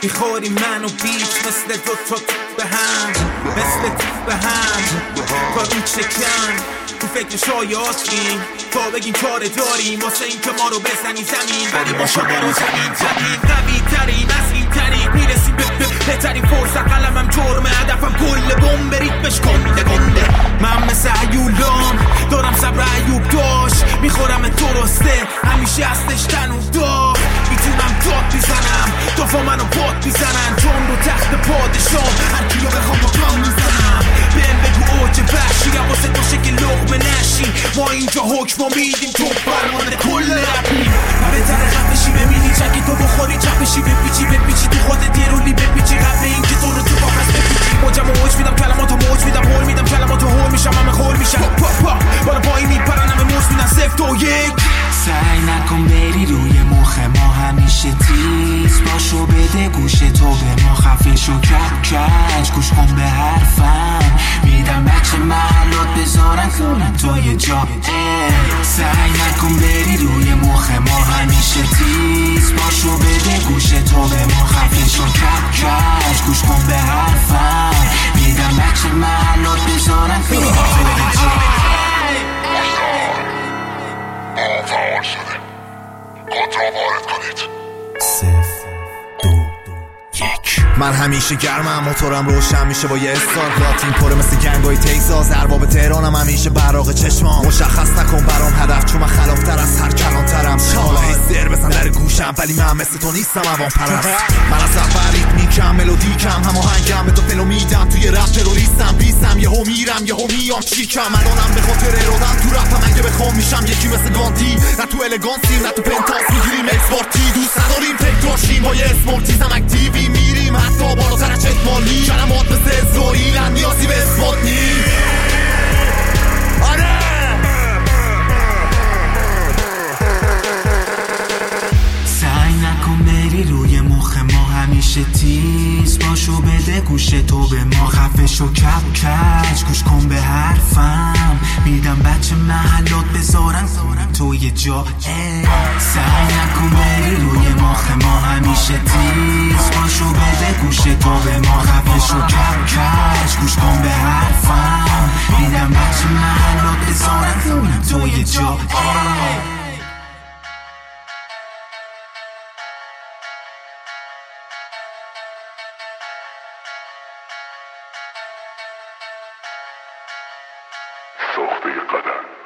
میخوری من و بیچ مثل دو به هم، مثل به هم با اون چکن تو فکر شایعاتیم تا بگیم کار داریم واسه این که ما رو بزنی زمین، ولی با شما رو زمین قوی ترین از این طریق میرسیم به بهترین فرصت. قلمم جرمه، هدفم کل بمب ریتمش گنده من مثل عیولام دارم صبر عیوب داشت، میخورم درسته همیشه هستش تن و دار، میتونم داد بیزنم دافا منو باد بیزنن، چون رو تخت پادشام هر کیو بخوام با کام میزنم. بهم بگو اوج وحشی واسه تو شکل لقمه نشی، ما اینجا حکم میدیم تو فرمانده کل رپی. بهتر خفشی ببینی چکی تو بخوری چپشی بپیچی تو خودت یه رولی بپیچی قبل اینکه تو رو تو باقص بپیچی. موجم اوج میدم کلماتو موج میدم هول میدم کلماتو هول میشم همه خول میشن بالا پایی میپرن همه موج میدن صفت و یک. سعی نکن بری روی مخ ما همیشه تیز باشو بده گوش تو به ما خفه شو کج گوش کن به حرفم میدم بچه محلات بذارن کنن تو یه جا. سعی نکن بری روی مخ ما همیشه تیز باشو بده گوش تو به ما خفه شو کج گوش کن به حرفم میدم بچه محلات بذارن کنن تو یه جا. فعال شده کنترل وارد کنید. 3 2 1 من همیشه گرمم موتورم روشن میشه با یه استارت لاتین پره مثل گنگای تگزاس ارباب تهرانم همیشه براق چشمام مشخص نکن برام هدف چون من خلافتر از هر کلانترم حالا هیستر بزن در گوشم ولی من مثل تو نیستم عوام پرست. من از اول ریتمیکم ملودیکم هماهنگم به تو فلو میدم توی رپ تروریستم بیستم یهو میرم یهو میام چیکم الانم به خاطر ارادم تو رپم اگه بخوام میشم یکی مثل گانتی نه تو الگانسی نه تو پنتاس میگیریم اکسپورتی دوست نداریم تک داشتیم با یه اسمورتیزم اکتیوی میریم حتی بالاتر از چک مالی کلمات مثل اسرائیلن نیازی به اثبات نیم. آره سعی نکن بری روی مخ ما همیشه تیز باشو بده گوش تو به ما خفه شو کج گوش کن به حرفم میدم بچه محلات بذارن تو یه جا. سعی نکن بری روی مخ ما همیشه تیز باشو بده گوش تو به ما خفه شو کج گوش کن به حرفم میدم بچه محلات بذارن تو یه جا. ساخته قدم